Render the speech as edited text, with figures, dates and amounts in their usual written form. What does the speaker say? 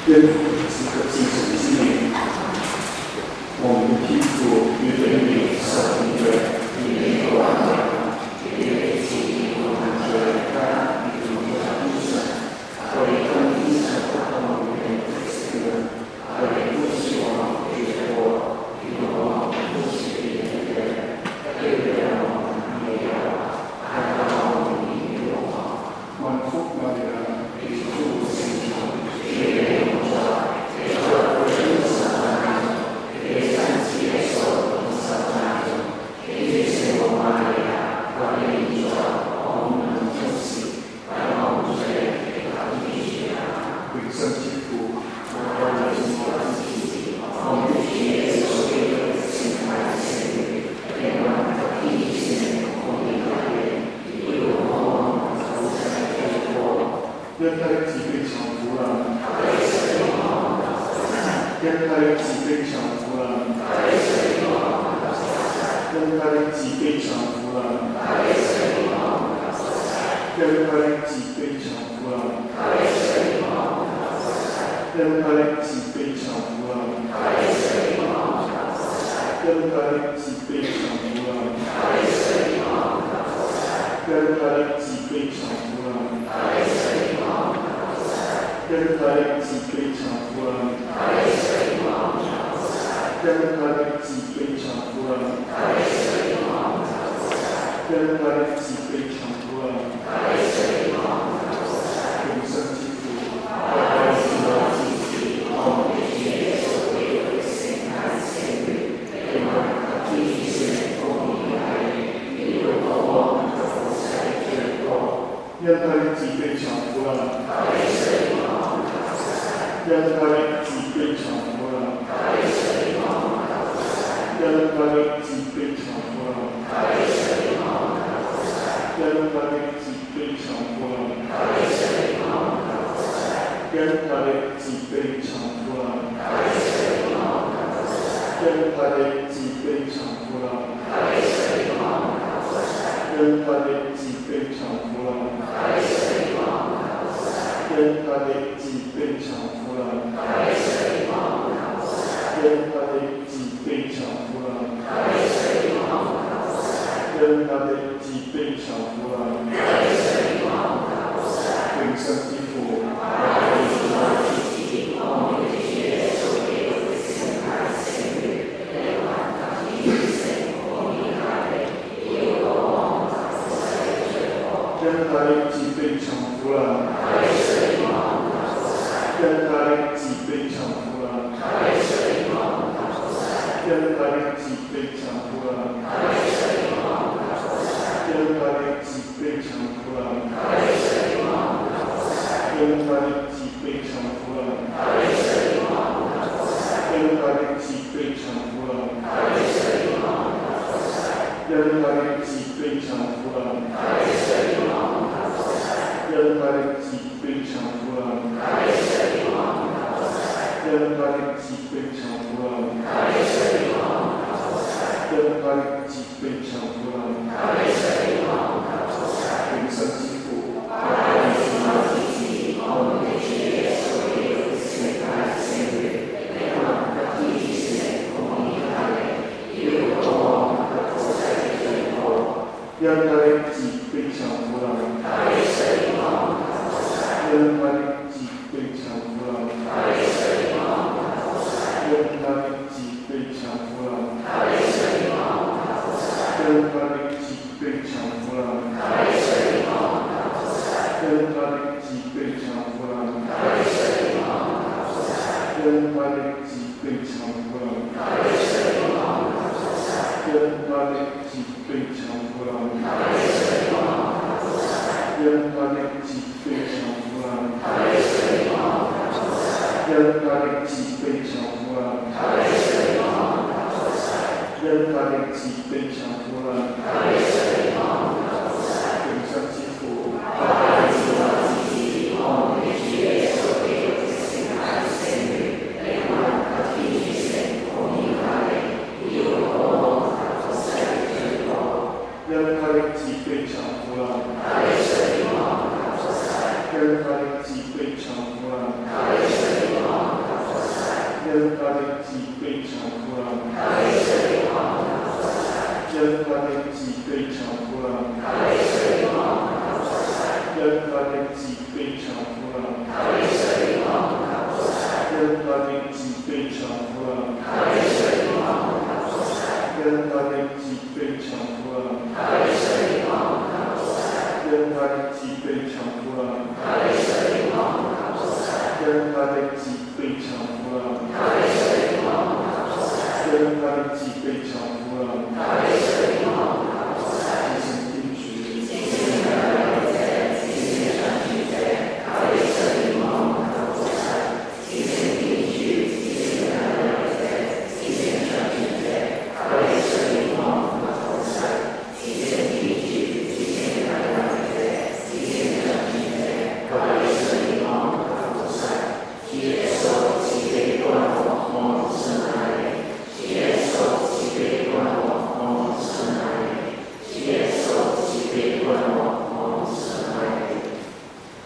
愿主此刻进神之名，我们的天父与人民受恩惠，你的光亮，你的旨意我们觉得你的医生，为公医生我们的死人，为不希望绝过，与我们不是别人，对人我们也要，还要我们也有万福玛利亚，与主同行。 跟他的脊背长出来。 人他的脊背长出来，人他的脊背长出来，人他的脊背长出来，人他的脊背长出来，人他的脊背长出来，人他的脊背长出来，人他的脊背长出来，人他的脊背长出来。